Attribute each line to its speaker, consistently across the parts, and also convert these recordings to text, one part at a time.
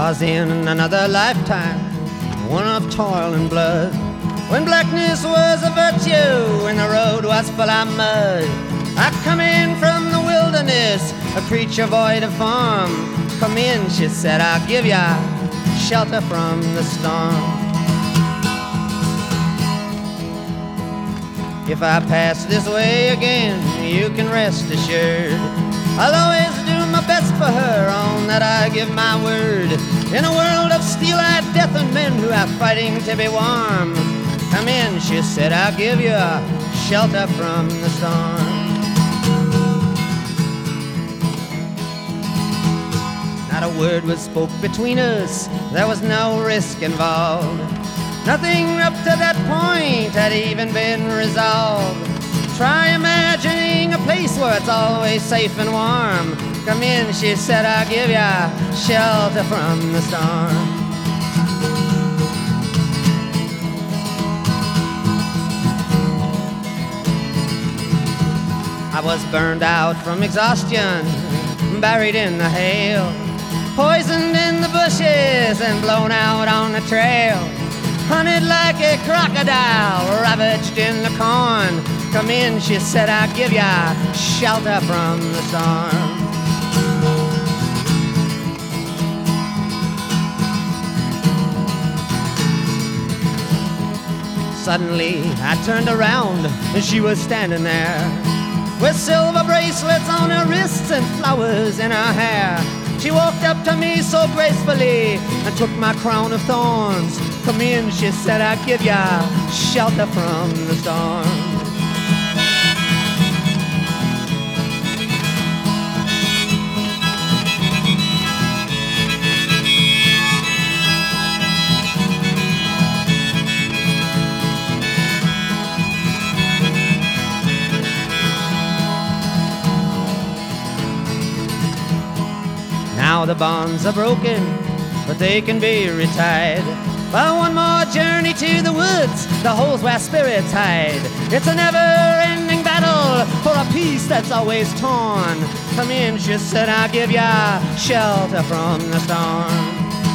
Speaker 1: 'twas in another lifetime, one of toil and blood, when blackness was a virtue and the road was full of mud. I come in from the wilderness, a creature void of form. Come in, she said, I'll give ya shelter from the storm. If I pass this way again, you can rest assured I'll always do my best for her, on that I give my word. In a world of steel-eyed death and men who are fighting to be warm, come in, she said, I'll give you shelter from the storm. Not a word was spoke between us, there was no risk involved. Nothing up to that point had even been resolved. Try imagining a place where it's always safe and warm. Come in, she said, I'll give ya shelter from the storm. I was burned out from exhaustion, buried in the hail, poisoned in the bushes and blown out on the trail, hunted like a crocodile, ravaged in the corn. Come in, she said, I'll give ya shelter from the storm. Suddenly I turned around and she was standing there, with silver bracelets on her wrists and flowers in her hair. She walked up to me so gracefully and took my crown of thorns. Come in, she said, I'll give ya shelter from the storm. Now the bonds are broken, but they can be retied by one more journey to the woods, the holes where spirits hide. It's a never-ending battle for a peace that's always torn. Come in, she said, I'll give ya shelter from the storm.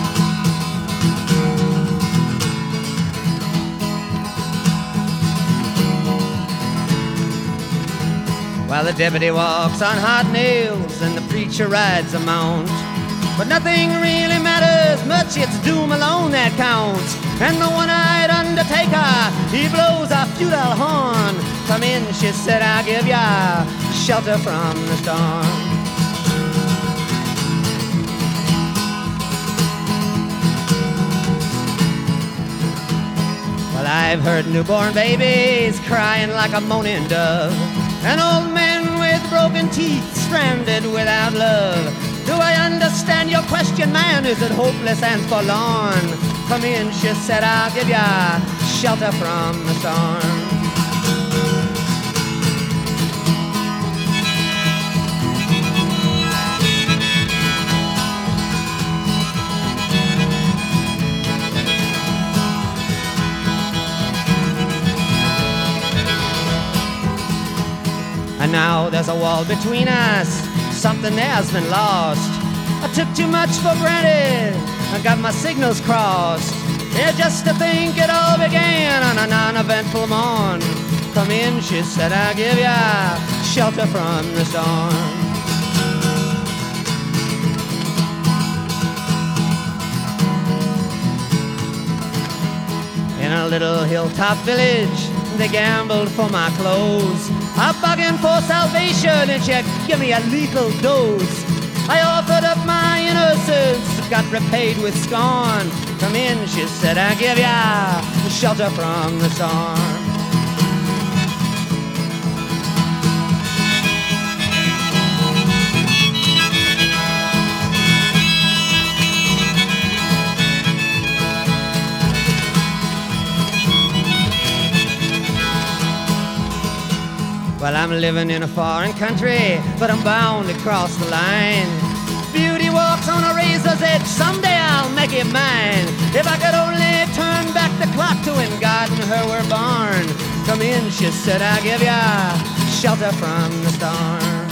Speaker 1: While the deputy walks on hot nails and the preacher rides a mount, but nothing really matters much, it's doom alone that counts. And the one-eyed undertaker, he blows a futile horn. Come in, she said, I'll give ya shelter from the storm. Well, I've heard newborn babies crying like a moaning dove, and old men with broken teeth stranded without love. Do I understand your question, man? Is it hopeless and forlorn? Come in, she said, I'll give ya shelter from the storm. And now there's a wall between us, something has been lost. I took too much for granted, I got my signals crossed. Yeah, just to think it all began on a non-eventful morn. Come in, she said, I'll give ya shelter from the storm. In a little hilltop village, they gambled for my clothes. I bargained for salvation and she gave me a lethal dose. I offered up my innocence, got repaid with scorn. Come in, she said, I'll give ya shelter from the storm. Well, I'm living in a foreign country, but I'm bound to cross the line. Beauty walks on a razor's edge, someday I'll make it mine. If I could only turn back the clock to when God and her were born. Come in, she said, I'll give ya shelter from the storm.